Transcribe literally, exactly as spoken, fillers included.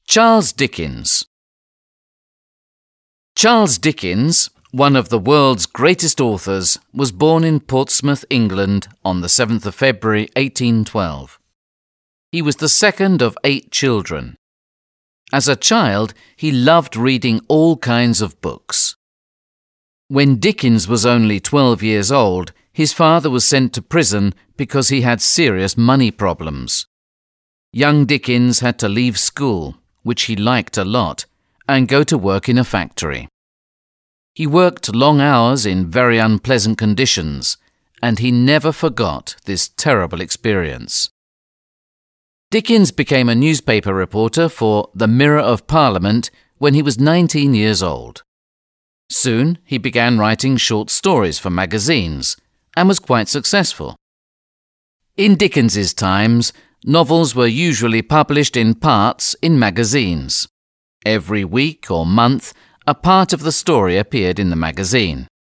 Charles Dickens. Charles Dickens, one of the world's greatest authors, was born in Portsmouth, England on the seventh of February eighteen twelve. He was the second of eight children. As a child, he loved reading all kinds of books. When Dickens was only twelve years old, his father was sent to prison because he had serious money problems. Young Dickens had to leave school, which he liked a lot, and go to work in a factory. He worked long hours in very unpleasant conditions, and he never forgot this terrible experience. Dickens became a newspaper reporter for The Mirror of Parliament when he was nineteen years old. Soon he began writing short stories for magazines and was quite successful. In Dickens's times, novels were usually published in parts in magazines. Every week or month, a part of the story appeared in the magazine.